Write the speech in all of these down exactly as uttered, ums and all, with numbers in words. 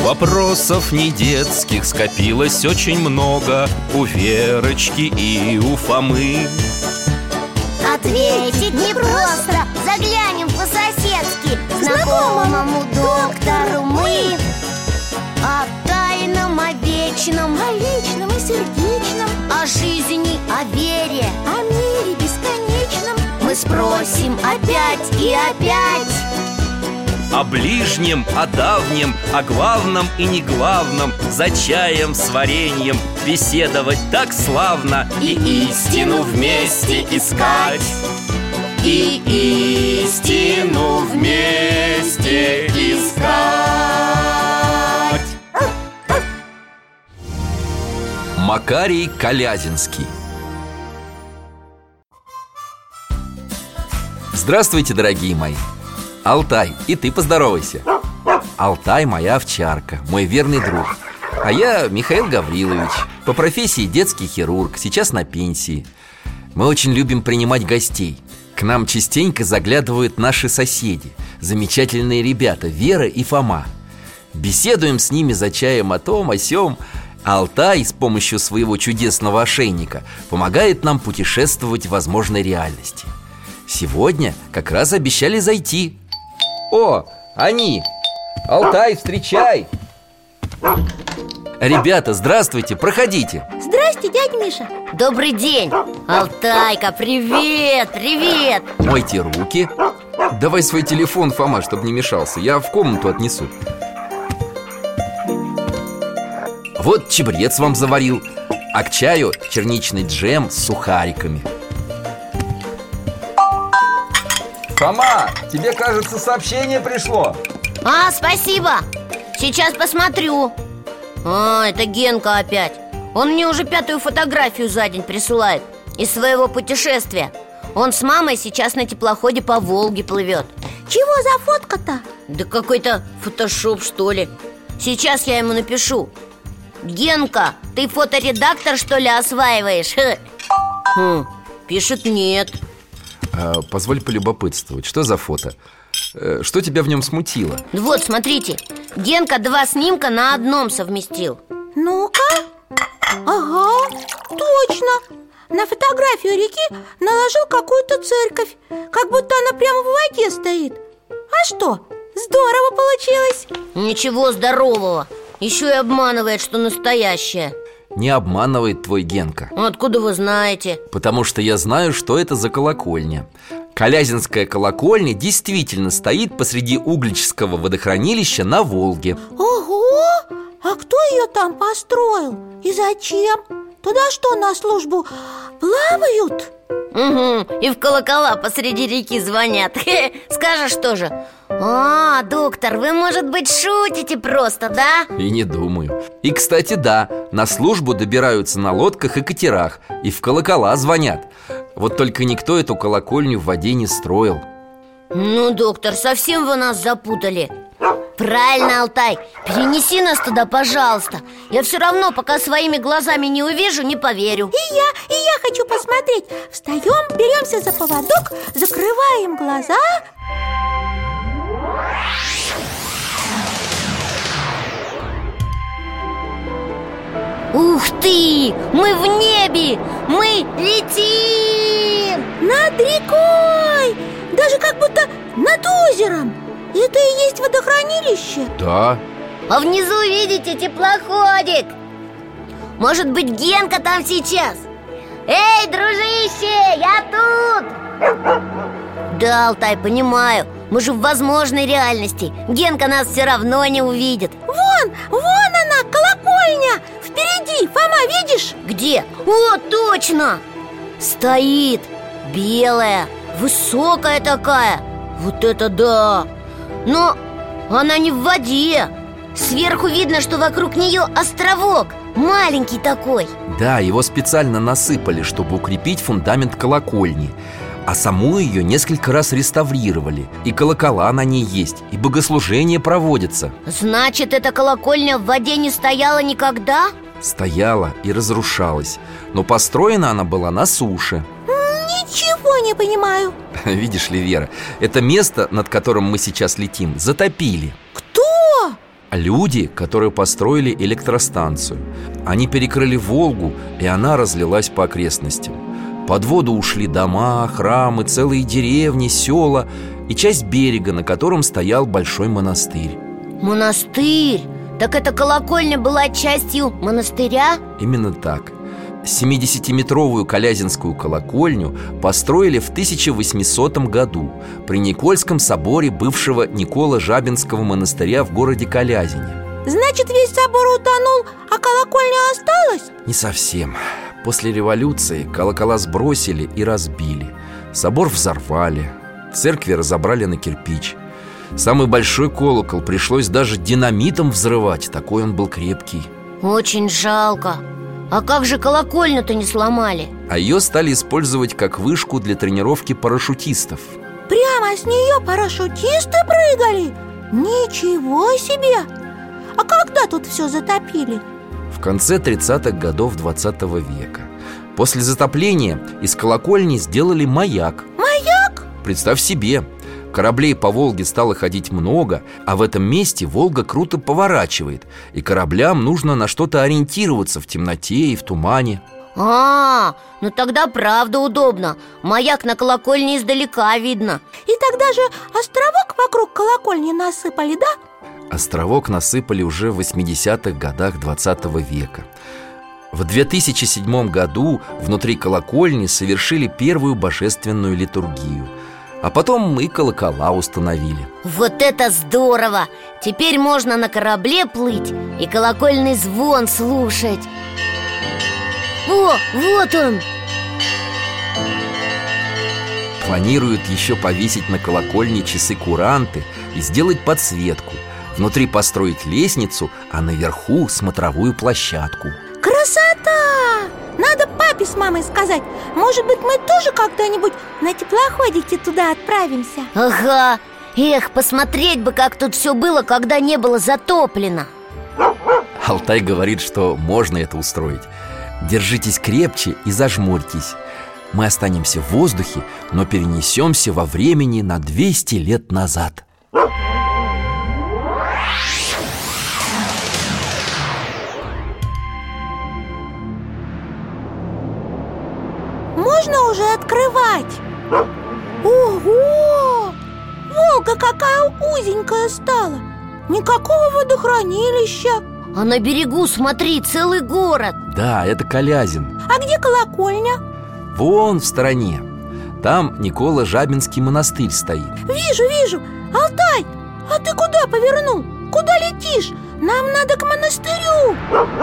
Вопросов не детских скопилось очень много у Верочки и у Фомы. Ответить непросто, заглянем по-соседски к знакомому доктору мы. О тайном, о вечном, о личном и сердечном, о жизни, о вере, о мире бесконечном мы спросим опять и опять. О ближнем, о давнем, о главном и неглавном, за чаем с вареньем беседовать так славно. И истину вместе искать, и истину вместе искать. Макарий Колязинский. Здравствуйте, дорогие мои. Алтай, и ты поздоровайся. Алтай моя овчарка, мой верный друг. А я Михаил Гаврилович, по профессии детский хирург, сейчас на пенсии. Мы очень любим принимать гостей. К нам частенько заглядывают наши соседи, замечательные ребята Вера и Фома. Беседуем с ними за чаем о том, о сём. А Алтай с помощью своего чудесного ошейника помогает нам путешествовать в возможной реальности. Сегодня как раз обещали зайти. О, они! Алтай, встречай! Ребята, здравствуйте, проходите. Здрасте, дядя Миша. Добрый день, Алтайка, привет, привет. Мойте руки. Давай свой телефон, Фома, чтобы не мешался. Я в комнату отнесу. Вот чабрец вам заварил, а к чаю черничный джем с сухариками. Фома, тебе, кажется, сообщение пришло. А, спасибо. Сейчас посмотрю. А, это Генка опять. Он мне уже пятую фотографию за день присылает из своего путешествия. Он с мамой сейчас на теплоходе по Волге плывет. Чего за фотка-то? Да какой-то фотошоп, что ли. Сейчас я ему напишу. Генка, ты фоторедактор, что ли, осваиваешь? Хм, пишет нет. а, Позволь полюбопытствовать, что за фото? Что тебя в нем смутило? Вот, смотрите, Генка два снимка на одном совместил. Ну-ка. Ага, точно. На фотографию реки наложил какую-то церковь, как будто она прямо в воде стоит. А что? Здорово получилось. Ничего здорового. Еще и обманывает, что настоящее. Не обманывает твой Генка. Откуда вы знаете? Потому что я знаю, что это за колокольня. Колязинская колокольня действительно стоит посреди Угличского водохранилища на Волге. Ого! А кто ее там построил? И зачем? Туда что, на службу плавают? Угу, и в колокола посреди реки звонят. Скажешь тоже: а, доктор, вы, может быть, шутите просто, да? И не думаю. И, кстати, да, на службу добираются на лодках и катерах, и в колокола звонят. Вот только никто эту колокольню в воде не строил. Ну, доктор, совсем вы нас запутали. Правильно, Алтай, перенеси нас туда, пожалуйста. Я все равно, пока своими глазами не увижу, не поверю. И я, и я хочу посмотреть. Встаем, беремся за поводок, закрываем глаза. Ух ты! Мы в небе! Мы летим! Над рекой! Даже как будто над озером. Это и есть водохранилище? Да. А внизу, видите, теплоходик. Может быть, Генка там сейчас? Эй, дружище, я тут! Да, Алтай, понимаю. Мы же в возможной реальности. Генка нас все равно не увидит. Вон, вон она, колокольня. Впереди, Фома, видишь? Где? О, точно! Стоит, белая, высокая такая. Вот это да! Но она не в воде. Сверху видно, что вокруг нее островок, маленький такой. Да, его специально насыпали, чтобы укрепить фундамент колокольни. А саму ее несколько раз реставрировали. И колокола на ней есть, и богослужения проводятся. Значит, эта колокольня в воде не стояла никогда? Стояла и разрушалась. Но построена она была на суше. Ничего не понимаю. Видишь ли, Вера, это место, над которым мы сейчас летим, затопили. Кто? люди, которые построили электростанцию. Они перекрыли Волгу, и она разлилась по окрестностям. Под воду ушли дома, храмы, целые деревни, села и часть берега, на котором стоял большой монастырь. Монастырь? Так эта колокольня была частью монастыря? Именно так. семидесятиметровую Калязинскую колокольню построили в тысяча восьмисотом году при Никольском соборе бывшего Никола-Жабинского монастыря в городе Калязине. Значит, весь собор утонул, а колокольня осталась? Не совсем. После революции колокола сбросили и разбили. Собор взорвали, церкви разобрали на кирпич. Самый большой колокол пришлось даже динамитом взрывать, такой он был крепкий. Очень жалко. А как же колокольню-то не сломали? А ее стали использовать как вышку для тренировки парашютистов. Прямо с нее парашютисты прыгали? Ничего себе! А когда тут все затопили? В конце тридцатых годов двадцатого века. После затопления из колокольни сделали маяк. Маяк? Представь себе, кораблей по Волге стало ходить много, а в этом месте Волга круто поворачивает, и кораблям нужно на что-то ориентироваться в темноте и в тумане. А, ну тогда правда удобно. Маяк на колокольне издалека видно. И тогда же островок вокруг колокольни насыпали, да? Островок насыпали уже в восьмидесятых годах двадцатого века. В две тысячи седьмом году внутри колокольни совершили первую божественную литургию. А потом и колокола установили. Вот это здорово! Теперь можно на корабле плыть и колокольный звон слушать. О, вот он! Планируют еще повесить на колокольне часы-куранты и сделать подсветку. Внутри построить лестницу, а наверху смотровую площадку. Красота! Надо папе с мамой сказать. Может быть, мы тоже когда-нибудь на теплоходике туда отправимся? Ага. Эх, посмотреть бы, как тут все было, когда не было затоплено. Алтай говорит, что можно это устроить. Держитесь крепче и зажмурьтесь. Мы останемся в воздухе, но перенесемся во времени на двести лет назад. Можно уже открывать? Ого! Волга какая узенькая стала! Никакого водохранилища. А на берегу, смотри, целый город. Да, это Калязин. А где колокольня? Вон в стороне. Там Никола-Жабинский монастырь стоит. Вижу, вижу. Алтай, а ты куда повернул? Куда летишь? Нам надо к монастырю.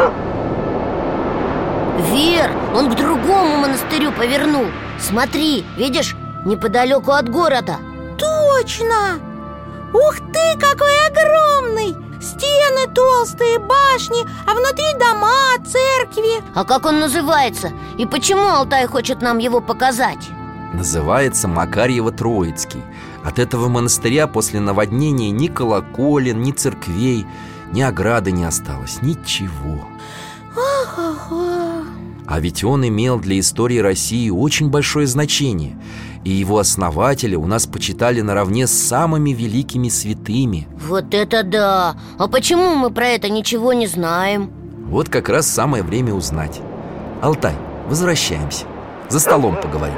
Вер, он к другому монастырю повернул. Смотри, видишь, неподалеку от города. Точно! Ух ты, какой огромный! Стены толстые, башни, а внутри дома, церкви. А как он называется? И почему Алтай хочет нам его показать? Называется Макарьево-Троицкий. От этого монастыря после наводнения ни колоколен, ни церквей, ни ограды не осталось, ничего. Ах-ага. А ведь он имел для истории России очень большое значение. И его основатели у нас почитали наравне с самыми великими святыми. Вот это да! А почему мы про это ничего не знаем? Вот как раз самое время узнать. Алтай, возвращаемся. За столом поговорим.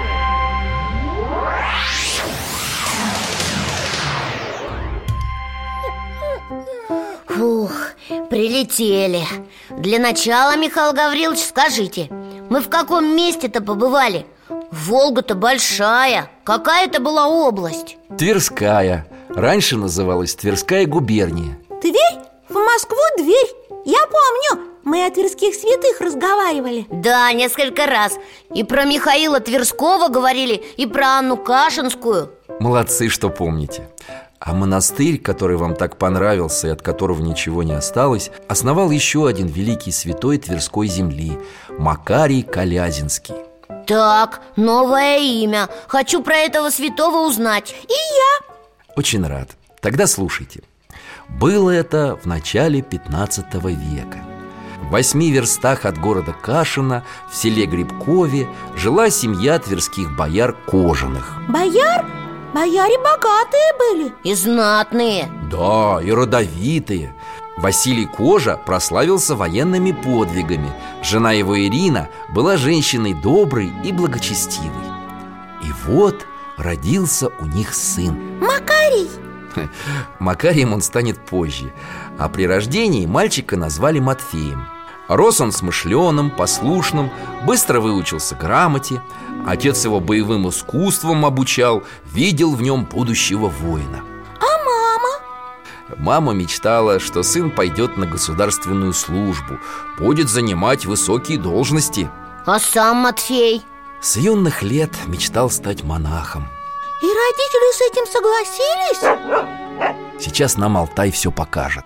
Фух, прилетели. Для начала, Михаил Гаврилович, скажите, мы в каком месте-то побывали? Волга-то большая. Какая это была область? Тверская. Раньше называлась Тверская губерния. Тверь? В Москву дверь. Я помню, мы о тверских святых разговаривали. Да, несколько раз. И про Михаила Тверского говорили, и про Анну Кашинскую. Молодцы, что помните. А монастырь, который вам так понравился и от которого ничего не осталось, основал еще один великий святой Тверской земли – Макарий Калязинский. Так, новое имя. Хочу про этого святого узнать. И я. Очень рад. Тогда слушайте. Было это в начале пятнадцатого века. В восьми верстах от города Кашина, в селе Грибкове, жила семья тверских бояр Кожаных. Бояр? Бояре богатые были. И знатные. Да, и родовитые. Василий Кожа прославился военными подвигами. Жена его Ирина была женщиной доброй и благочестивой. И вот родился у них сын. Макарий. Макарием он станет позже. А при рождении мальчика назвали Матфеем. Рос он смышленым, послушным, быстро выучился грамоте. Отец его боевым искусством обучал, видел в нем будущего воина. А мама? Мама мечтала, что сын пойдет на государственную службу, будет занимать высокие должности. А сам Матфей? С юных лет мечтал стать монахом. И родители с этим согласились? Сейчас нам Алтай все покажет.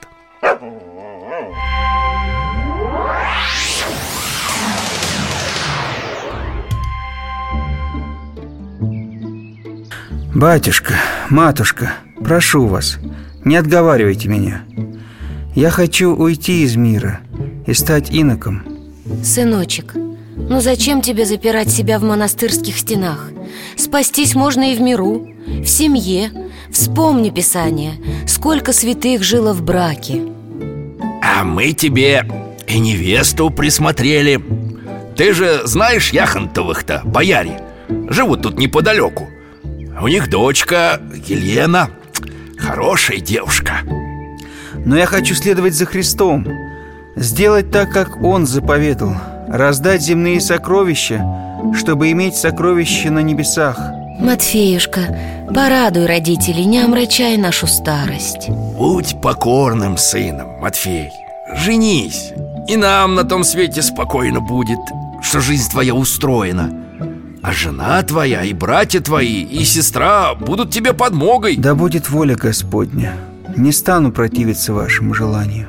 Батюшка, матушка, прошу вас, не отговаривайте меня. Я хочу уйти из мира и стать иноком. Сыночек, ну зачем тебе запирать себя в монастырских стенах? Спастись можно и в миру, в семье. Вспомни Писание, сколько святых жило в браке. А мы тебе и невесту присмотрели. Ты же знаешь Яхонтовых-то, бояре? Живут тут неподалеку. У них дочка Елена, хорошая девушка. Но я хочу следовать за Христом, сделать так, как Он заповедал, раздать земные сокровища, чтобы иметь сокровища на небесах. Матфеюшка, порадуй родителей, не омрачай нашу старость. Будь покорным сыном, Матфей. Женись, и нам на том свете спокойно будет, что жизнь твоя устроена. А жена твоя, и братья твои, и сестра будут тебе подмогой. Да будет воля Господня. Не стану противиться вашему желанию.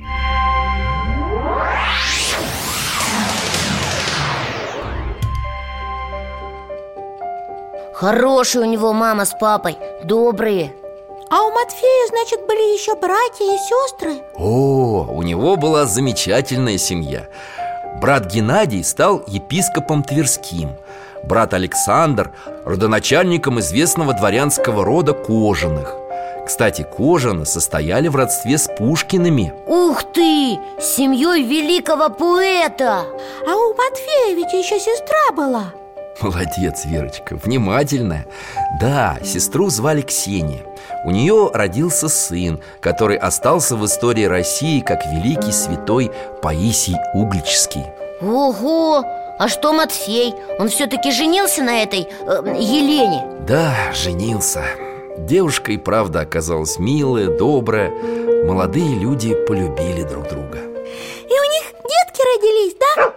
Хорошие у него мама с папой, добрые. А у Матфея, значит, были еще братья и сестры? О, у него была замечательная семья. Брат Геннадий стал епископом Тверским. Брат Александр – родоначальником известного дворянского рода Кожаных. Кстати, Кожаны состояли в родстве с Пушкиными. Ух ты! С семьей великого поэта! А у Матфея ведь еще сестра была. Молодец, Верочка, внимательная. Да, сестру звали Ксения. У нее родился сын, который остался в истории России как великий святой Паисий Угличский. Ого! А что Матфей? Он все-таки женился на этой э, Елене? Да, женился. Девушка и правда оказалась милая, добрая. Молодые люди полюбили друг друга. И у них детки родились, да?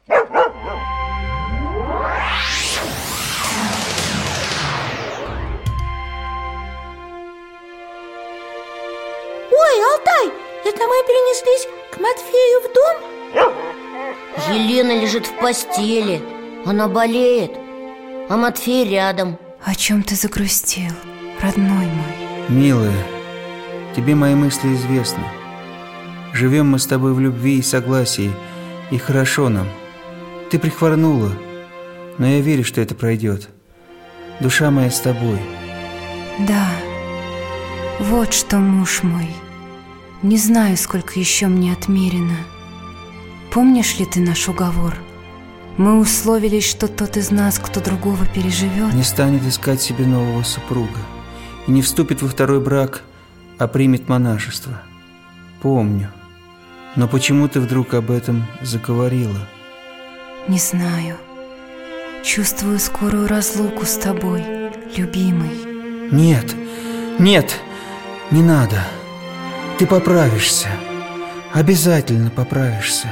Ой, Алтай, это мы перенеслись к Матфею в дом? Елена лежит в постели, она болеет, а Матфей рядом. О чем ты загрустил, родной мой? Милая, тебе мои мысли известны. Живем мы с тобой в любви и согласии, и хорошо нам. Ты прихворнула, но я верю, что это пройдет. Душа моя с тобой. Да, вот что, муж мой. Не знаю, сколько еще мне отмерено. Помнишь ли ты наш уговор? Мы условились, что тот из нас, кто другого переживет, не станет искать себе нового супруга и не вступит во второй брак, а примет монашество. Помню. Но почему ты вдруг об этом заговорила? Не знаю. Чувствую скорую разлуку с тобой, любимый. Нет, нет, не надо. Ты поправишься. Обязательно поправишься.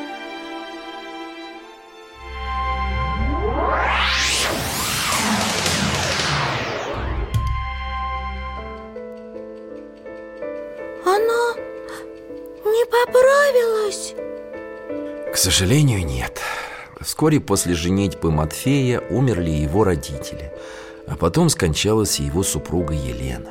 Она не поправилась? К сожалению, нет. Вскоре после женитьбы Матфея умерли его родители, а потом скончалась и его супруга Елена.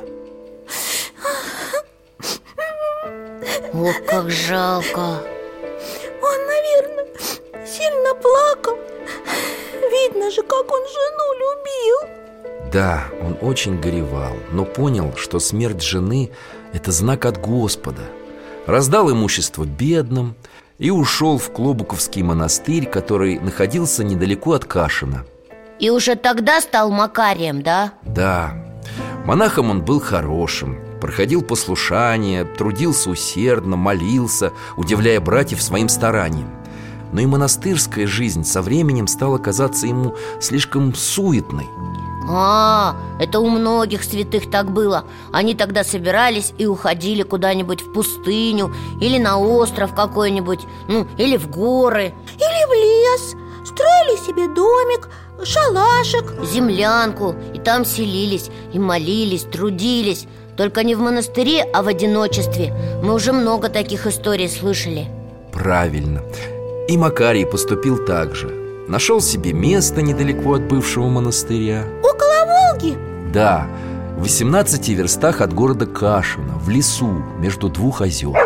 Ох, как жалко. Он, наверное, сильно плакал. Видно же, как он жену любил. Да, он очень горевал, но понял, что смерть жены – это знак от Господа. раздал имущество бедным и ушел в Клобуковский монастырь, который находился недалеко от Кашина. И уже тогда стал Макарием, да? Да, монахом он был хорошим, проходил послушание, трудился усердно, молился, удивляя братьев своим старанием. Но и монастырская жизнь со временем стала казаться ему слишком суетной. А, это у многих святых так было. Они тогда собирались и уходили куда-нибудь в пустыню или на остров какой-нибудь, ну, или в горы. Или в лес. Строили себе домик, шалашик, землянку. И там селились, и молились, трудились. Только не в монастыре, а в одиночестве. Мы уже много таких историй слышали. Правильно. И Макарий поступил так же. Нашел себе место недалеко от бывшего монастыря. Около Волги? Да, в восемнадцати верстах от города Кашина, в лесу, между двух озер.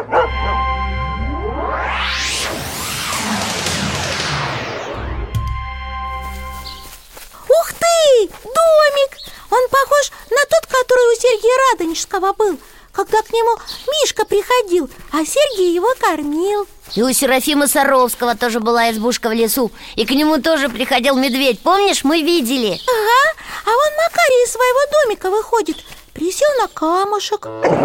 Ух ты! Домик! Он похож на тот, который у Сергия Радонежского был, когда к нему Мишка приходил, а Сергий его кормил. И у Серафима Саровского тоже была избушка в лесу. И к нему тоже приходил медведь. Помнишь, мы видели? Ага, а вон Макарий из своего домика выходит, присел на камушек.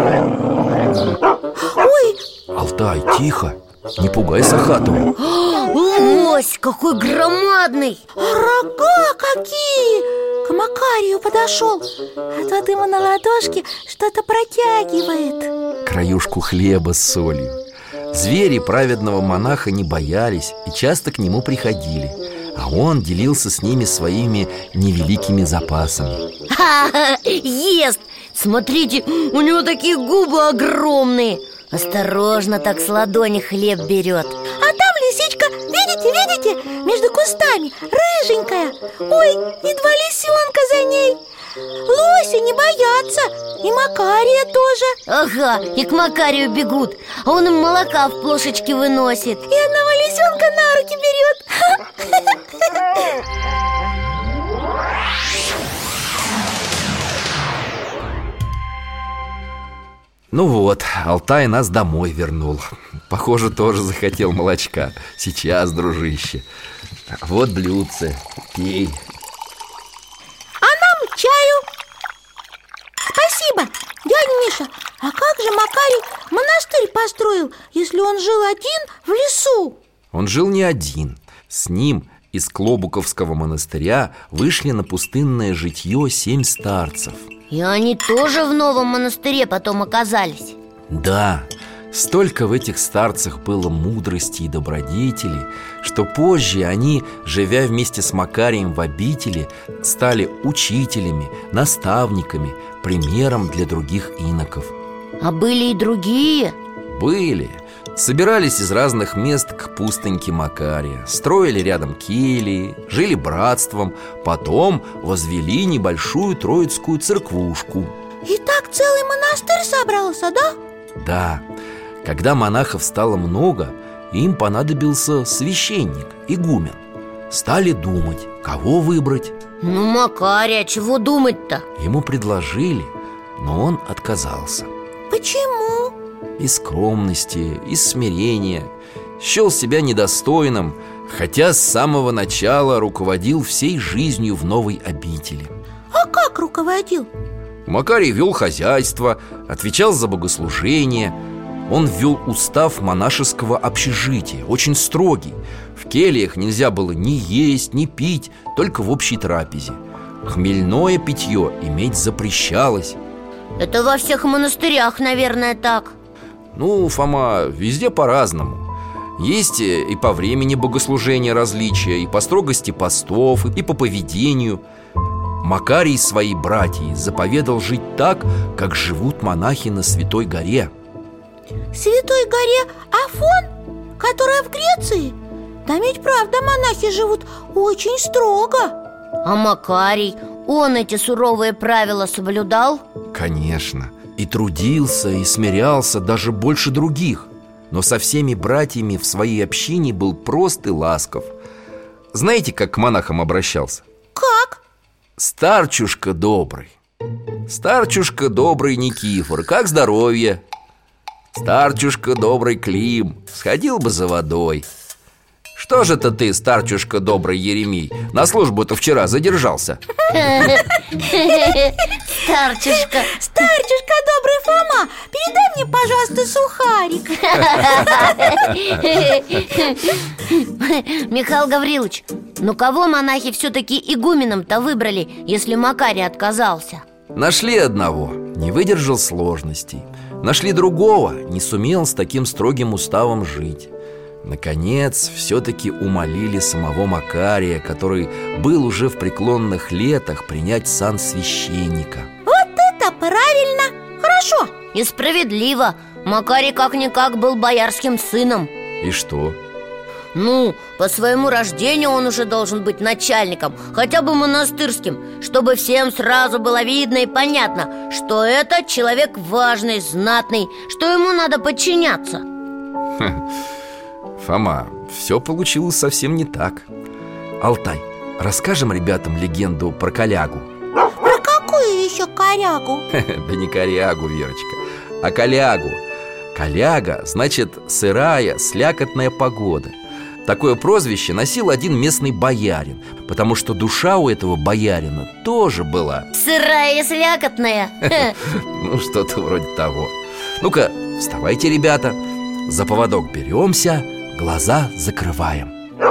Ой! Алтай, тихо, не пугай Сахатова. Лось, какой громадный! А рога какие! К Макарию подошел, а тот ему на ладошке что-то протягивает. Краюшку хлеба с солью. Звери праведного монаха не боялись и часто к нему приходили, а он делился с ними своими невеликими запасами. Ха-ха, ест! Смотрите, у него такие губы огромные. Осторожно так с ладони хлеб берет. А там лисичка, видите, видите, между кустами, рыженькая. Ой, и два лисенка за ней. Лоси не боятся, и Макария тоже. Ага, и к Макарию бегут, а он им молока в плошечке выносит. И одного лисенка на руки берет. Ну вот, Алтай нас домой вернул. Похоже, тоже захотел молочка. Сейчас, дружище. Вот блюдце, пей. А нам чаю. Спасибо, дядя Миша. А как же Макарий монастырь построил, если он жил один в лесу? Он жил не один. С ним из Клобуковского монастыря вышли на пустынное житье семь старцев. И они тоже в новом монастыре потом оказались? Да, столько в этих старцах было мудрости и добродетели, что позже они, живя вместе с Макарием в обители, стали учителями, наставниками, примером для других иноков. А были и другие? Были. Собирались из разных мест к пустыньке Макария, строили рядом келии, жили братством, потом возвели небольшую троицкую церквушку. И так целый монастырь собрался, да? Да. Когда монахов стало много, им понадобился священник, игумен. Стали думать, кого выбрать. Ну, Макария, чего думать-то? Ему предложили, но он отказался. Почему? Из скромности, из смирения. Счел себя недостойным, хотя с самого начала руководил всей жизнью в новой обители. А как руководил? Макарий вел хозяйство, отвечал за богослужение. Он ввел устав монашеского общежития, очень строгий. В кельях нельзя было ни есть, ни пить, только в общей трапезе. Хмельное питье иметь запрещалось. Это во всех монастырях, наверное, так. Ну, Фома, везде по-разному. Есть и по времени богослужения различия, и по строгости постов, и по поведению. Макарий своей братьей заповедал жить так, как живут монахи на Святой горе. Святой горе Афон, которая в Греции? Там ведь правда монахи живут очень строго. А Макарий, он эти суровые правила соблюдал? Конечно. И трудился, и смирялся даже больше других. Но со всеми братьями в своей общине был прост и ласков. Знаете, как к монахам обращался? Как? Старчушка добрый. Старчушка добрый Никифор, как здоровье? Старчушка добрый Клим, сходил бы за водой. Что же это ты, старчушка добрый Еремей, на службу-то вчера задержался? Старчушка. Старчушка добрый Фома, передай мне, пожалуйста, сухарик. Михаил Гаврилович, ну кого монахи все-таки игуменом-то выбрали, если Макарий отказался? Нашли одного, не выдержал сложностей. Нашли другого, не сумел с таким строгим уставом жить. Наконец, все-таки умолили самого Макария, который был уже в преклонных летах, принять сан священника. Вот это правильно! Хорошо! И справедливо. Макарий как-никак был боярским сыном. И что? Ну, по своему рождению он уже должен быть начальником, хотя бы монастырским, чтобы всем сразу было видно и понятно, что это человек важный, знатный, что ему надо подчиняться. Фома, все получилось совсем не так. Алтай, расскажем ребятам легенду про колягу. Про какую еще корягу? Да не корягу, Верочка, а колягу. Коляга значит сырая, слякотная погода. Такое прозвище носил один местный боярин, потому что душа у этого боярина тоже была сырая и слякотная. Ну, что-то вроде того. Ну-ка, вставайте, ребята. За поводок беремся, глаза закрываем.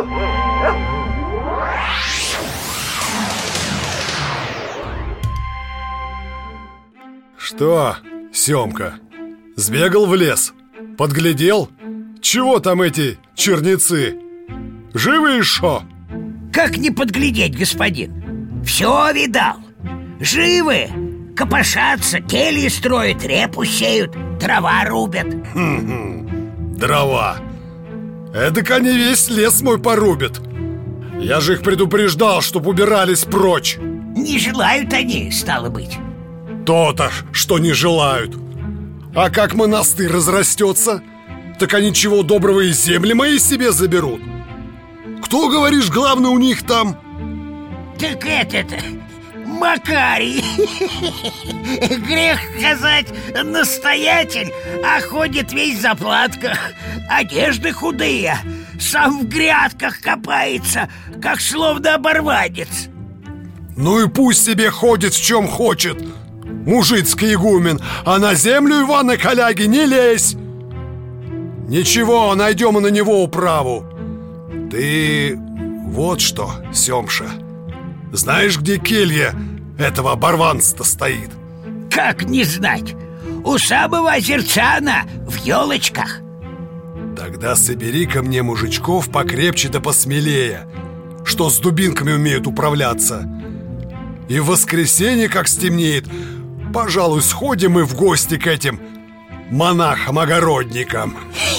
Что, Семка, сбегал в лес? Подглядел? Чего там эти черницы? Живы шо? Как не подглядеть, господин? Все видал. Живы, копошатся, кельи строят, репу сеют, дрова рубят. Хм-хм. Дрова. Эдак они весь лес мой порубят. Я же их предупреждал, чтоб убирались прочь. Не желают они, стало быть. То-то, что не желают. А как монастырь разрастется, так они чего доброго и земли мои себе заберут. Кто, говоришь, главный у них там? Так этот, Макарий. Грех сказать, настоятель, а ходит весь в заплатках. Одежды худые, сам в грядках копается, как словно оборванец. Ну и пусть себе ходит в чем хочет, мужицкий игумен, а на землю Ивана Коляги не лезь. Ничего, найдем и на него управу. Ты вот что, Семша, знаешь, где келья этого оборванца-то стоит? Как не знать? У самого озерца она, в елочках. Тогда собери ко мне мужичков покрепче да посмелее, что с дубинками умеют управляться. И в воскресенье, как стемнеет, пожалуй, сходим мы в гости к этим монахам-огородникам.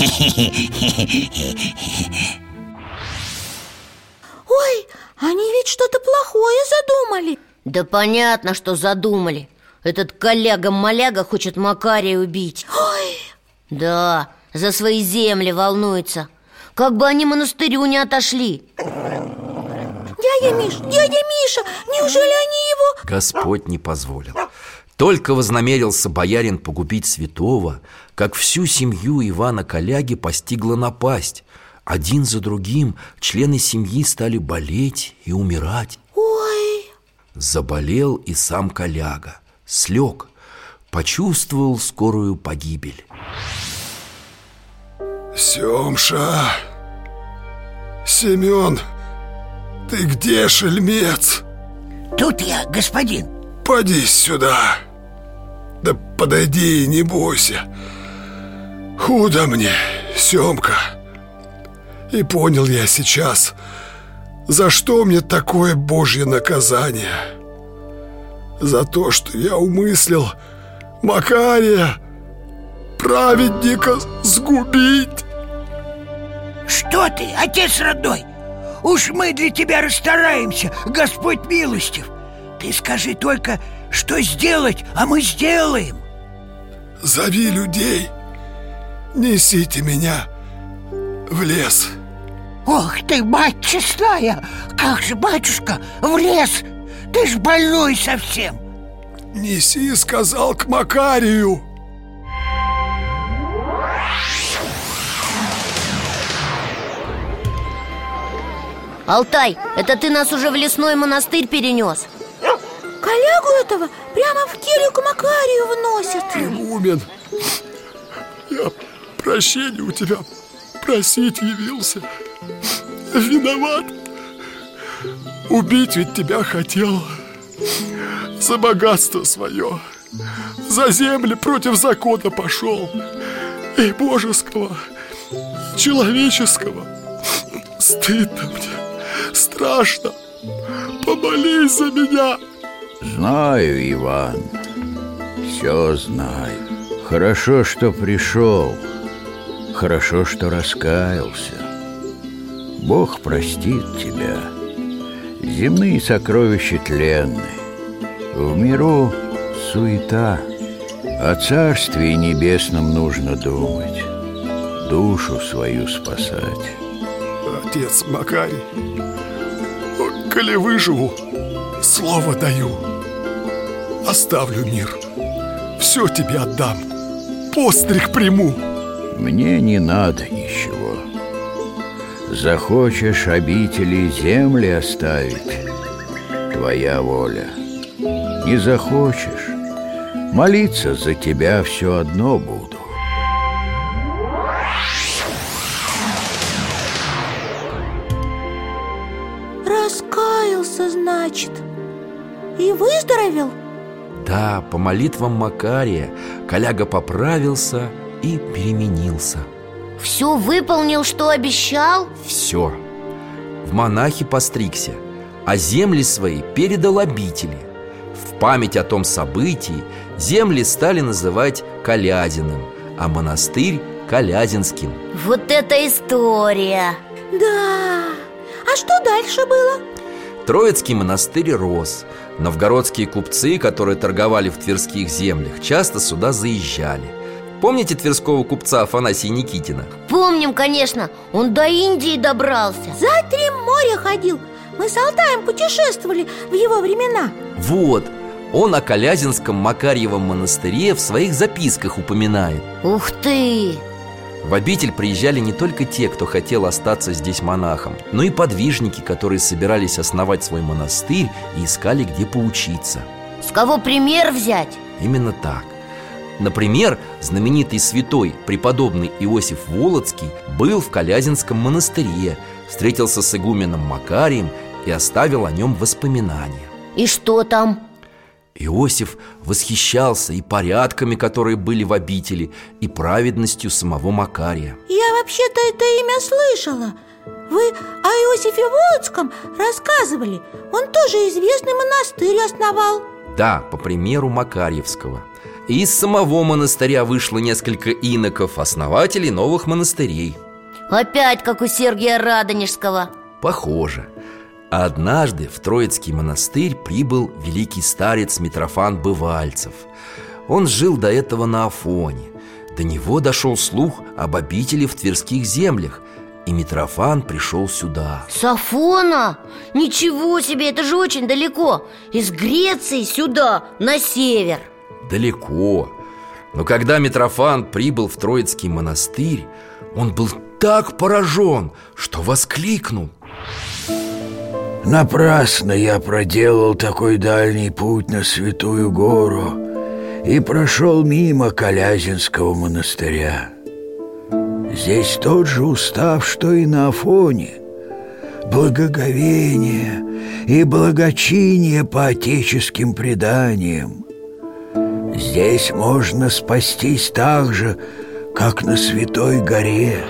Ой, они ведь что-то плохое задумали. Да понятно, что задумали. Этот коляга-маляга хочет Макария убить. Ой. Да, за свои земли волнуется. Как бы они монастырю не отошли. Дядя Миш, дядя Миша, неужели они его... Господь не позволил. Только вознамерился боярин погубить святого, как всю семью Ивана Коляги постигла напасть. Один за другим члены семьи стали болеть и умирать. Ой. Заболел и сам Коляга, слег, почувствовал скорую погибель. Семша, Семен, ты где, шельмец? Тут я, господин. Поди сюда. Да подойди и не бойся. Худо мне, Семка. И понял я сейчас, за что мне такое божье наказание. За то, что я умыслил Макария, праведника, сгубить. Что ты, отец родной? Уж мы для тебя расстараемся, Господь милостив. Ты скажи только, что сделать, а мы сделаем. Зови людей, несите меня в лес. Ох ты, мать честная! Как же, батюшка, в лес? Ты ж больной совсем. Неси, сказал, к Макарию. Алтай, это ты нас уже в лесной монастырь перенес? Коллегу этого прямо в келью к Макарию вносят. Игумен, я прощения у тебя просить явился. Виноват. Убить ведь тебя хотел. За богатство свое, за земли против закона пошел. И божеского, и человеческого. Стыдно мне, страшно. Помолись за меня. Знаю, Иван, все знаю. Хорошо, что пришел. Хорошо, что раскаялся. Бог простит тебя. Земные сокровища тленны. В миру суета. О Царстве Небесном нужно думать, душу свою спасать. Отец Макарий, коли выживу, слово даю. Оставлю мир, все тебе отдам, постриг приму. Мне не надо ничего. Захочешь обители земли оставить, твоя воля. Не захочешь, молиться за тебя все одно буду. Раскаялся, значит. И выздоровел? Да, по молитвам Макария коляга поправился и переменился. Все выполнил, что обещал? Все. В монахи постригся, а земли свои передал обители. В память о том событии земли стали называть Колядиным, а монастырь – Колядинским. Вот это история! Да, а что дальше было? Троицкий монастырь рос. Новгородские купцы, которые торговали в тверских землях, часто сюда заезжали. Помните тверского купца Афанасия Никитина? Помним, конечно, он до Индии добрался. За три моря ходил. Мы с Алтаем путешествовали в его времена. Вот, он о Колязинском Макарьевом монастыре в своих записках упоминает. Ух ты! В обитель приезжали не только те, кто хотел остаться здесь монахом, но и подвижники, которые собирались основать свой монастырь и искали, где поучиться. С кого пример взять? Именно так. Например, знаменитый святой преподобный Иосиф Волоцкий был в Колязинском монастыре, встретился с игуменом Макарием и оставил о нем воспоминания. И что там? Иосиф восхищался и порядками, которые были в обители, и праведностью самого Макария. Я вообще-то это имя слышала. Вы о Иосифе Волоцком рассказывали. Он тоже известный монастырь основал. Да, по примеру Макарьевского. И из самого монастыря вышло несколько иноков, основателей новых монастырей. Опять как у Сергия Радонежского. Похоже. А однажды в Троицкий монастырь прибыл великий старец Митрофан Бывальцев. Он жил до этого на Афоне. До него дошел слух об обители в тверских землях, и Митрофан пришел сюда. С Афона? Ничего себе, это же очень далеко. Из Греции сюда, на север. Далеко. Но когда Митрофан прибыл в Троицкий монастырь, он был так поражен, что воскликнул: напрасно я проделал такой дальний путь на Святую Гору и прошел мимо Колязинского монастыря. Здесь тот же устав, что и на Афоне. Благоговение и благочиние по отеческим преданиям. Здесь можно спастись так же, как на Святой Горе.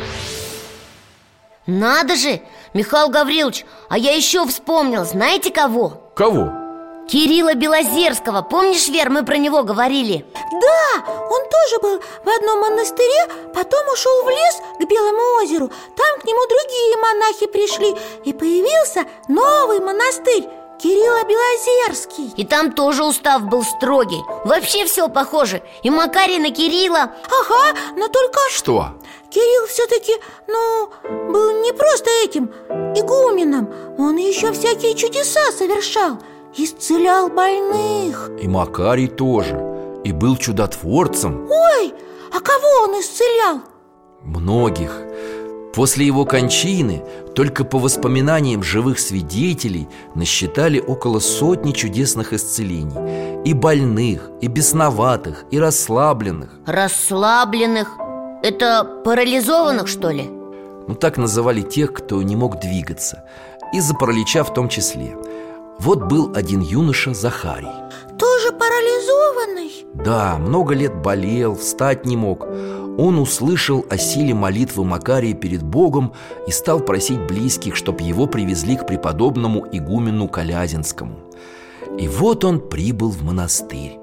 Надо же, Михаил Гаврилович, а я еще вспомнил, знаете кого? Кого? Кирилла Белозерского, помнишь, Вер, мы про него говорили? Да, он тоже был в одном монастыре, потом ушел в лес к Белому озеру. Там к нему другие монахи пришли, и появился новый монастырь Кирилла Белозерский. И там тоже устав был строгий. Вообще все похоже, и Макарий на Кирилла. Ага, но только... Что? Кирилл все-таки, ну, был не просто этим игуменом. Он еще всякие чудеса совершал, исцелял больных. И Макарий тоже. И был чудотворцем. Ой, а кого он исцелял? Многих. После его кончины только по воспоминаниям живых свидетелей насчитали около сотни чудесных исцелений. И больных, и бесноватых, и расслабленных. Расслабленных? Это парализованных, что ли? Ну, так называли тех, кто не мог двигаться. Из-за паралича в том числе. Вот был один юноша Захарий. Тоже парализованный? Да, много лет болел, встать не мог. Он услышал о силе молитвы Макария перед Богом и стал просить близких, чтоб его привезли к преподобному игумену Колязинскому. И вот он прибыл в монастырь.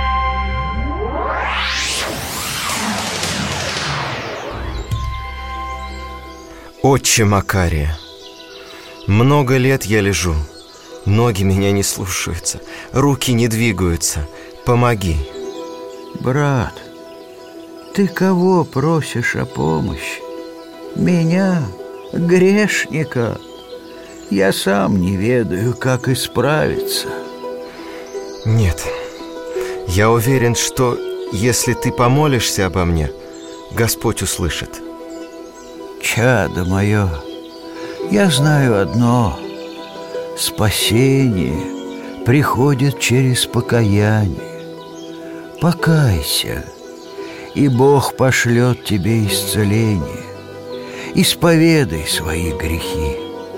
Отче Макария, много лет я лежу. Ноги меня не слушаются, руки не двигаются. Помоги. Брат, ты кого просишь о помощи? Меня, грешника? Я сам не ведаю, как исправиться. Нет, я уверен, что если ты помолишься обо мне, Господь услышит. Чадо мое, я знаю одно: спасение приходит через покаяние. Покайся, и Бог пошлет тебе исцеление. Исповедай свои грехи.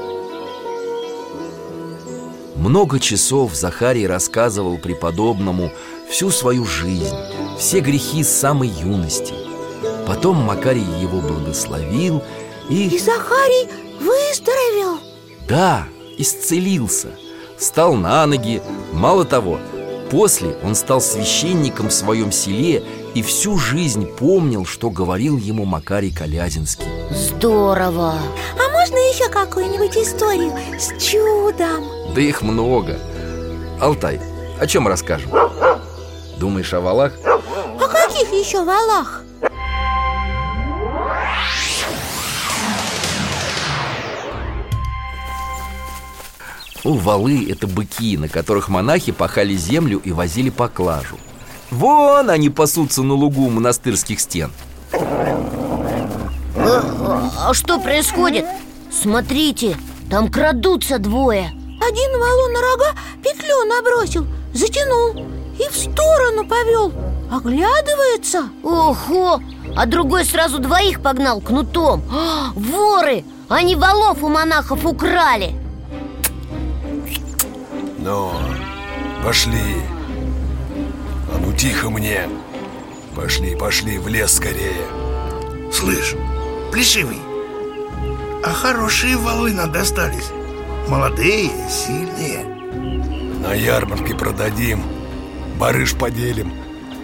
Много часов Захарий рассказывал преподобному всю свою жизнь, все грехи с самой юности. Потом Макарий его благословил и... И Захарий выздоровел? Да, исцелился, встал на ноги. Мало того, после он стал священником в своем селе и всю жизнь помнил, что говорил ему Макарий Колязинский. Здорово! А можно еще какую-нибудь историю с чудом? Да их много. Алтай, о чем расскажем? Думаешь, о валах? О каких еще валах? Ну, валы – это быки, на которых монахи пахали землю и возили поклажу. Вон они пасутся на лугу монастырских стен. А, а что происходит? Смотрите, там крадутся двое. Один валу на рога петлю набросил, затянул и в сторону повел. Оглядывается. Ого! А другой сразу двоих погнал кнутом. А, воры! Они валов у монахов украли. Ну, пошли. А ну тихо мне. Пошли, пошли в лес скорее. Слышь, Плешивый, а хорошие валы нам достались. Молодые, сильные. На ярмарке продадим, барыш поделим.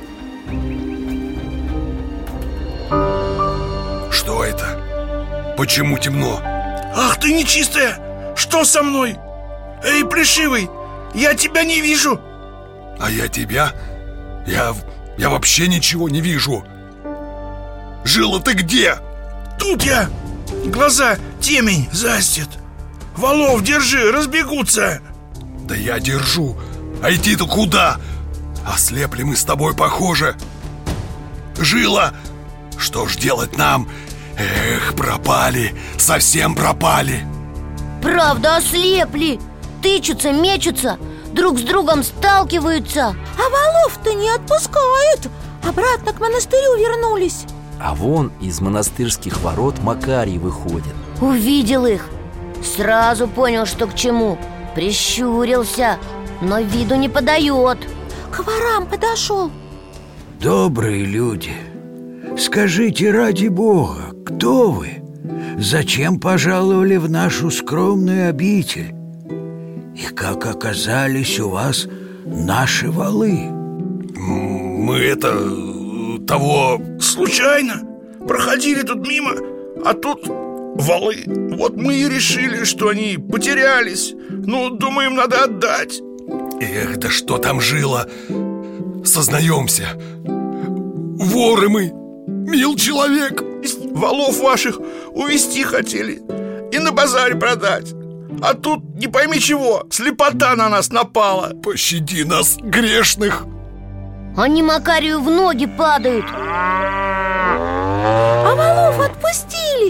Что это? Почему темно? Ах ты нечистая! Что со мной? Эй, Плешивый, я тебя не вижу. А я тебя? Я, я вообще ничего не вижу. Жила, ты где? Тут я. Глаза темень застит. Валов держи, разбегутся. Да я держу. А идти-то куда? Ослепли мы с тобой, похоже. Жила, что ж делать нам? Эх, пропали, совсем пропали. Правда, ослепли. Тычутся, мечутся, друг с другом сталкиваются. А валов-то не отпускают. Обратно к монастырю вернулись. А вон из монастырских ворот Макарий выходит. Увидел их. Сразу понял, что к чему. Прищурился, но виду не подает. К ворам подошел. Добрые люди, скажите ради Бога, кто вы? Зачем пожаловали в нашу скромную обитель? И как оказались у вас наши валы? Мы это... того... Случайно проходили тут мимо, а тут валы. Вот мы и решили, что они потерялись. Ну, думаем, надо отдать. Эх, да что там жило? Сознаемся. Воры мы, мил человек. Валов ваших увести хотели и на базаре продать. А тут не пойми чего, слепота на нас напала. Пощади нас, грешных. Они Макарию в ноги падают. А валов отпустили.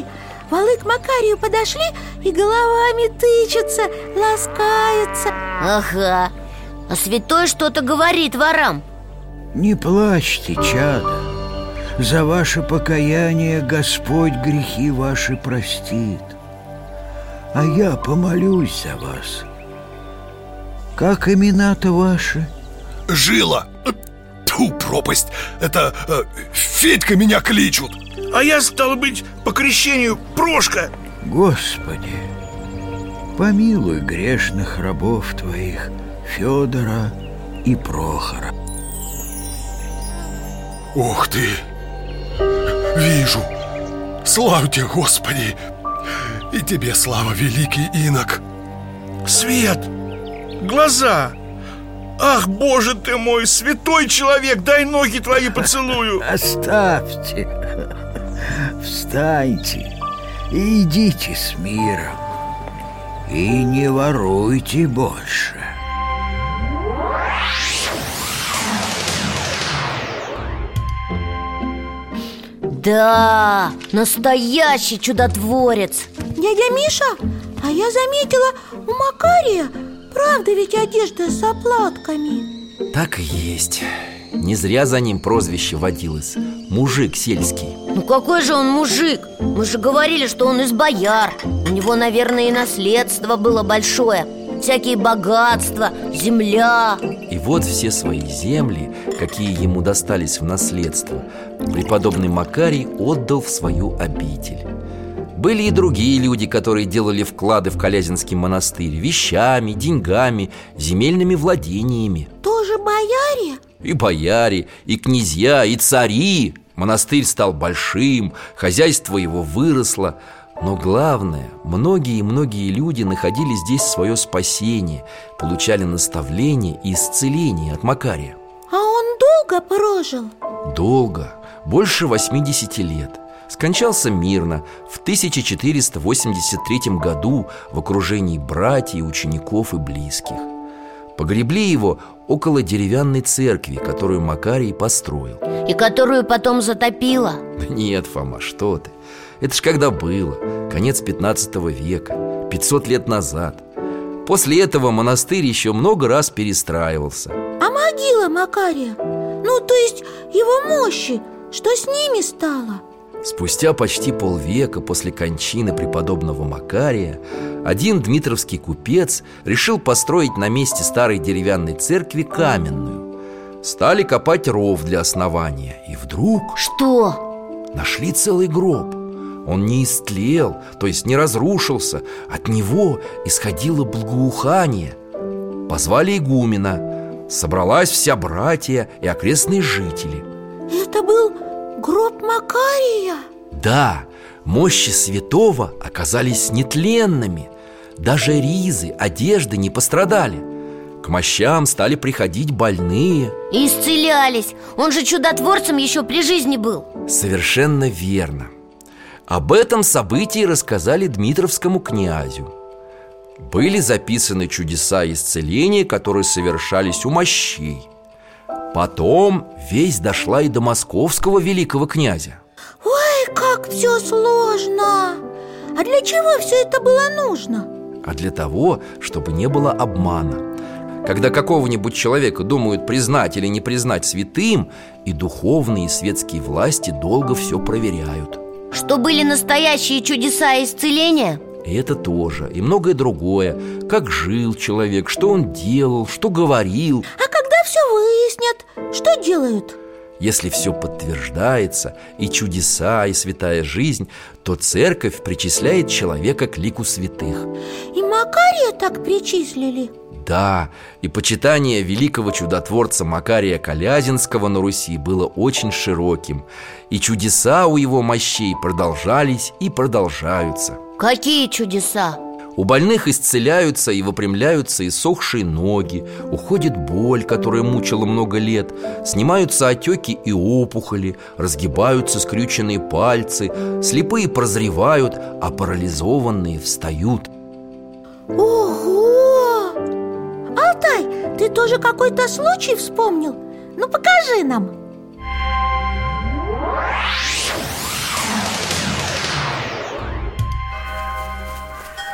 валы к Макарию подошли и головами тычутся, ласкаются. Ага, а святой что-то говорит ворам. Не плачьте, чада. За ваше покаяние Господь грехи ваши простит. А я помолюсь за вас. Как имена-то ваши? Жила. Тьфу, пропасть. Это э, Федька меня кличут. А я, стало быть, по крещению Прошка. Господи, помилуй грешных рабов твоих Федора и Прохора. Ух ты! Вижу. Слава тебе, Господи! И тебе слава, великий инок. Свет! Глаза! Ах, Боже ты мой, святой человек, дай ноги твои поцелую. Оставьте. Встаньте и идите с миром. И не воруйте больше. Да, настоящий чудотворец. Дядя Миша, а я заметила, у Макария правда ведь одежда с заплатками. Так и есть. Не зря за ним прозвище водилось. Мужик сельский. Ну какой же он мужик? Мы же говорили, что он из бояр. У него, наверное, и наследство было большое. Всякие богатства, земля. И вот все свои земли, какие ему достались в наследство, преподобный Макарий отдал в свою обитель. Были и другие люди, которые делали вклады в Колязинский монастырь вещами, деньгами, земельными владениями. Тоже бояре? И бояре, и князья, и цари. Монастырь стал большим, хозяйство его выросло. Но главное, многие-многие люди находили здесь свое спасение, получали наставление и исцеление от Макария. А он долго прожил? Долго, больше восьмидесяти лет. Скончался мирно в тысяча четыреста восемьдесят третьем году в окружении братьев, учеников и близких. Погребли его около деревянной церкви, которую Макарий построил. И которую потом затопило? Нет, Фома, что ты. Это ж когда было, конец пятнадцатого века, пятьсот лет назад. После этого монастырь еще много раз перестраивался. А могила Макария? Ну, то есть его мощи, что с ними стало? Спустя почти полвека после кончины преподобного Макария один дмитровский купец решил построить на месте старой деревянной церкви каменную. Стали копать ров для основания. И вдруг... Что? Нашли целый гроб. Он не истлел, то есть не разрушился. От него исходило благоухание. Позвали игумена. Собралась вся братья и окрестные жители. Это был гроб Макария? Да, мощи святого оказались нетленными. Даже ризы, одежды не пострадали. К мощам стали приходить больные. И исцелялись. Он же чудотворцем еще при жизни был. Совершенно верно. Об этом событии рассказали дмитровскому князю. Были записаны чудеса исцеления, которые совершались у мощей. Потом весть дошла и до московского великого князя. Ой, как все сложно! А для чего все это было нужно? А для того, чтобы не было обмана. Когда какого-нибудь человека думают признать или не признать святым, и духовные и светские власти долго все проверяют. Что были настоящие чудеса и исцеления? И это тоже, и многое другое. Как жил человек, что он делал, что говорил. А когда все выяснят, что делают? Если все подтверждается, и чудеса, и святая жизнь, то церковь причисляет человека к лику святых. И Макария так причислили? Да, и почитание великого чудотворца Макария Колязинского на Руси было очень широким. И чудеса у его мощей продолжались и продолжаются. Какие чудеса? У больных исцеляются и выпрямляются иссохшие ноги, уходит боль, которая мучила много лет, снимаются отеки и опухоли, разгибаются скрюченные пальцы, слепые прозревают, а парализованные встают. Ого! Алтай, ты тоже какой-то случай вспомнил? Ну покажи нам.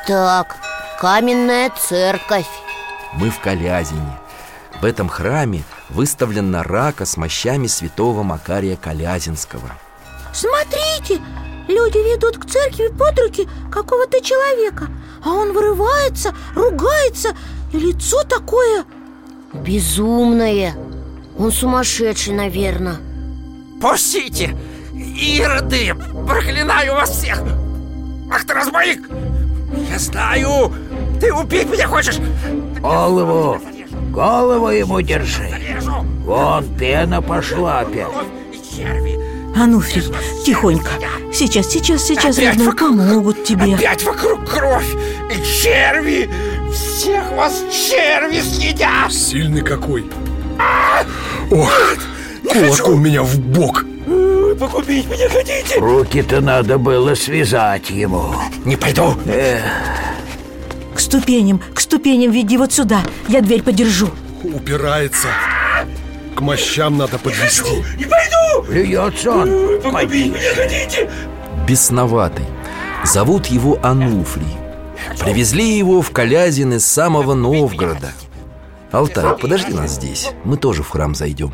так, каменная церковь. Мы в Калязине. В этом храме выставлена рака с мощами святого Макария Калязинского. Смотрите, люди ведут к церкви под руки какого-то человека, а он вырывается, ругается, и лицо такое... Безумное. Он сумасшедший, наверное. Пустите! Ироды! Проклинаю вас всех! Ах ты, разбойник! Я знаю! Ты убить меня хочешь! Голову! Голову ему держи! Вон пена пошла опять. Ануфрий, тихонько. Сейчас, сейчас, сейчас, Опять родной, вокруг- помогут тебе. Опять вокруг кровь и черви! Всех вас черви съедят! Сильный какой. Ох, кулаком меня в бок. Вы погубить меня хотите? Руки-то надо было связать ему. Не пойду. Эх, К ступеням, к ступеням веди вот сюда. Я дверь подержу. Упирается. К мощам надо подвести. Не пойду! плюется он. Вы погубить меня хотите? Бесноватый. Зовут его Ануфрий. Привезли его в Калязин из самого Новгорода. Алтай, подожди нас здесь. Мы тоже в храм зайдем.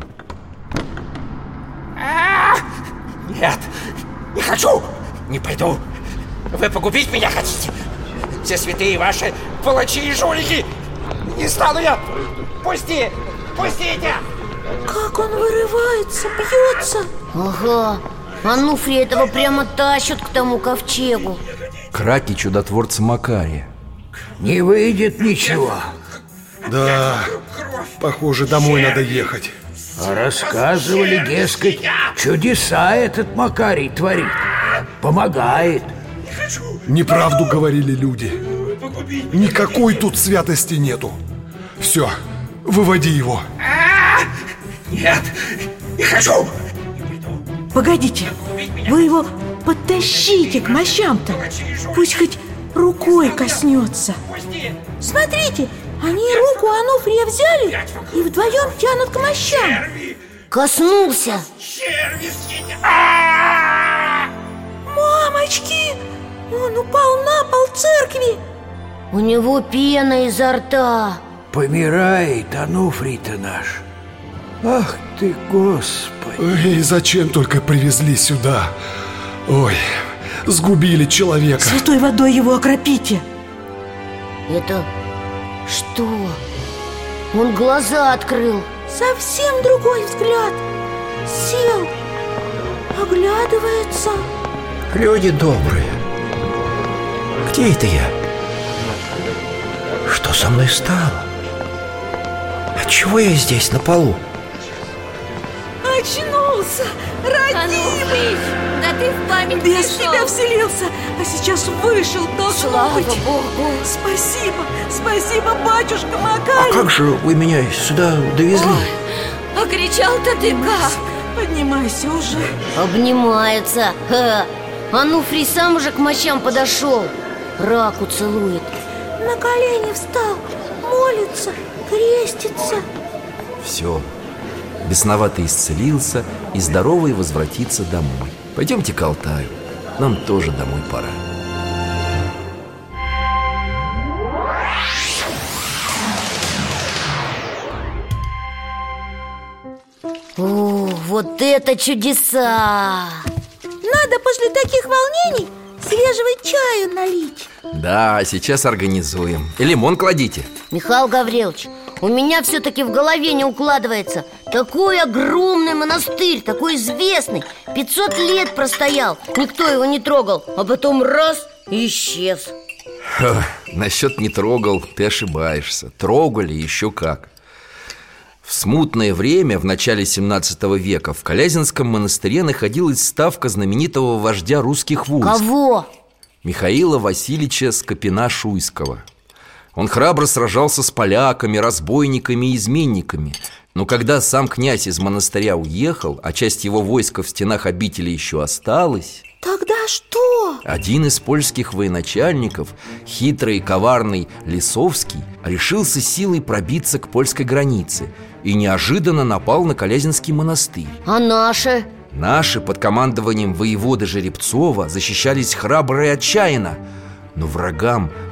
Нет, не хочу, не пойду. Вы погубить меня хотите? Все святые ваши палачи и жулики. Не стану я. Пусти, пустите. Как он вырывается, бьется. Ага, Ануфрия этого прямо тащат к тому ковчегу. К раке чудотворца Макария. Не выйдет ничего. Да, похоже, домой надо ехать. А рассказывали, дескать, чудеса этот Макарий творит. Помогает. Неправду говорили люди. Никакой тут святости нету. Все, выводи его. Нет, не хочу. Погодите, вы его подтащите к мощам-то. Пусть хоть рукой коснется. Смотрите, они руку Ануфрия взяли и вдвоем тянут к мощам. Коснулся. Мамочки! Он упал на пол церкви. У него пена изо рта. Помирает Ануфрий-то наш. Ах ты, Господи! Ой, и зачем только привезли сюда? Ой, сгубили человека. Святой водой его окропите. Это что? Он глаза открыл. Совсем другой взгляд. Сел, оглядывается. Люди добрые, где это я? Что со мной стало? Отчего я здесь на полу? Очнулся, родимый. Да ты в память Без пришел. тебя вселился, а сейчас вышел, должно Слава быть. Богу. Спасибо, спасибо, батюшка А Макарий. как же вы меня сюда довезли? А кричал-то ты как? Поднимайся уже. Обнимается. Ха. Ануфрий сам уже к мощам подошел. Раку целует. На колени встал, молится, крестится. Все. Бесноватый исцелился и здоровый возвратится домой. Пойдемте к Алтаю. Нам тоже домой пора. О, вот это чудеса! Надо после таких волнений свежего чаю налить. Да, сейчас организуем. И лимон кладите. Михаил Гаврилович, у меня все-таки в голове не укладывается. Такой огромный монастырь, такой известный. Пятьсот лет простоял, никто его не трогал. А потом раз и исчез. Ха, насчет не трогал, ты ошибаешься. Трогали еще как. В смутное время, в начале семнадцатого века, в Калязинском монастыре находилась ставка знаменитого вождя русских войск. Кого? Михаила Васильевича Скопина-Шуйского. Он храбро сражался с поляками, разбойниками и изменниками. Но когда сам князь из монастыря уехал, а часть его войска в стенах обители еще осталась, Тогда что? один из польских военачальников, хитрый и коварный Лисовский, решился силой пробиться к польской границе и неожиданно напал на Калязинский монастырь. А наши? Наши под командованием воеводы Жеребцова защищались храбро и отчаянно, но врагам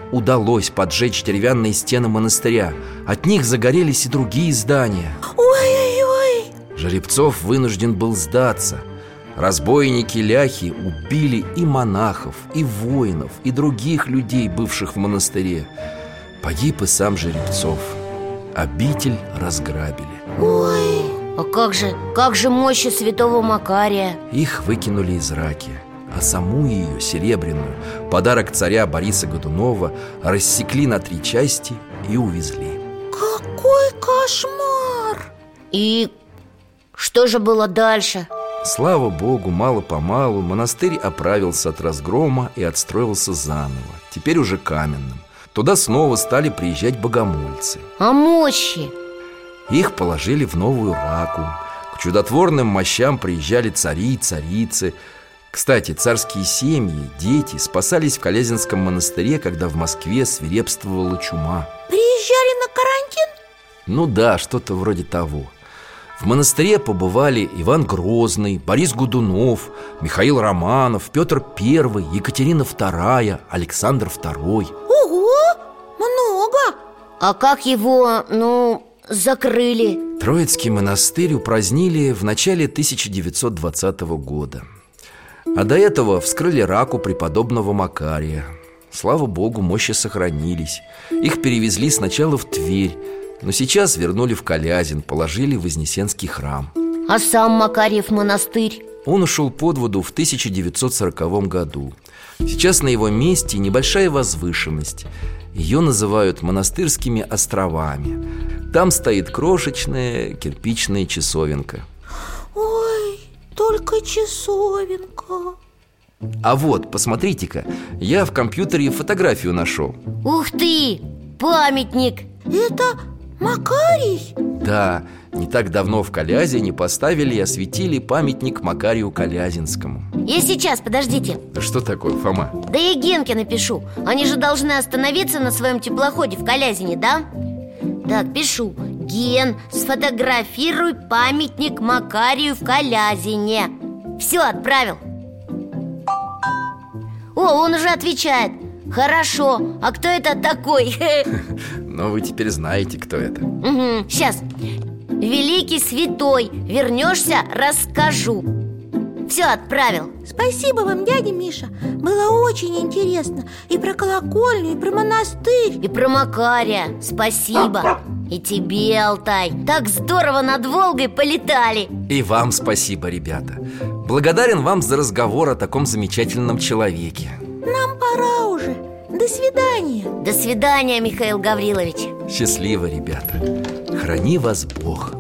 удалось поджечь деревянные стены монастыря. От них загорелись и другие здания. Ой-ой-ой! Жеребцов вынужден был сдаться. Разбойники-ляхи убили и монахов, и воинов, и других людей, бывших в монастыре. Погиб и сам Жеребцов. Обитель разграбили. Ой, а как же, как же мощи святого Макария? Их выкинули из раки, а саму ее, серебряную, подарок царя Бориса Годунова, рассекли на три части и увезли. Какой кошмар! И что же было дальше? Слава богу, мало-помалу монастырь оправился от разгрома и отстроился заново, теперь уже каменным. Туда снова стали приезжать богомольцы. А мощи? Их положили в новую раку. К чудотворным мощам приезжали цари и царицы. Кстати, царские семьи, дети спасались в Калязинском монастыре, когда в Москве свирепствовала чума. Приезжали на карантин? Ну да, что-то вроде того. В монастыре побывали Иван Грозный, Борис Годунов, Михаил Романов, Петр Первый, Екатерина Вторая, Александр Второй. Ого! Много! А как его, ну, закрыли? Троицкий монастырь упразднили в начале тысяча девятьсот двадцатого года. А до этого вскрыли раку преподобного Макария. Слава богу, мощи сохранились. Их перевезли сначала в Тверь, но сейчас вернули в Калязин, положили в Вознесенский храм. А сам Макарьев монастырь? Он ушел под воду в тысяча девятьсот сороковом году. Сейчас на его месте небольшая возвышенность. Ее называют монастырскими островами. Там стоит крошечная кирпичная часовенка. Ой, только часовенка. А вот, посмотрите-ка, я в компьютере фотографию нашел. Ух ты, памятник! Это Макарий? Да, не так давно в Калязине поставили и осветили памятник Макарию Калязинскому. Я сейчас, подождите. Да что такое, Фома? Да я Генке напишу. Они же должны остановиться на своем теплоходе в Калязине, да? Так, пишу. Ген, сфотографируй памятник Макарию в Калязине. Все, отправил. О, он уже отвечает. Хорошо, а кто это такой? Ну, вы теперь знаете, кто это. Угу, сейчас. Великий святой, вернешься, расскажу. Все, отправил. Спасибо вам, дядя Миша. Было очень интересно. И про колокольню, и про монастырь. И про Макария. Спасибо. И тебе, Алтай. Так здорово над Волгой полетали. И вам спасибо, ребята. Благодарен вам за разговор о таком замечательном человеке. Нам пора уже. До свидания. До свидания, Михаил Гаврилович. Счастливо, ребята. Храни вас Бог.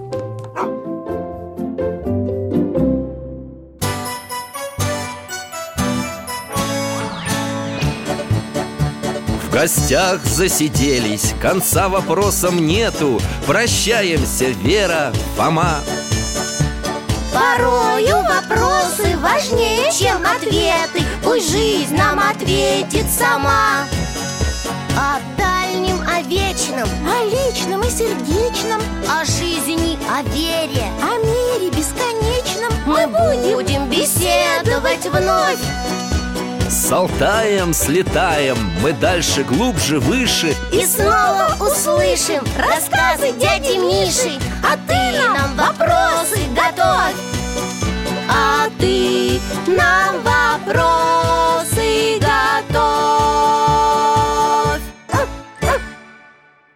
В гостях засиделись, конца вопросам нету. Прощаемся, Вера, Фома. Порою вопросы важнее, чем ответы. Пусть жизнь нам ответит сама. О дальнем, о вечном, о личном и сердечном, о жизни, о вере, о мире бесконечном мы будем беседовать вновь. С Алтаем слетаем, мы дальше, глубже, выше. И снова услышим рассказы дяди Миши. А ты нам вопросы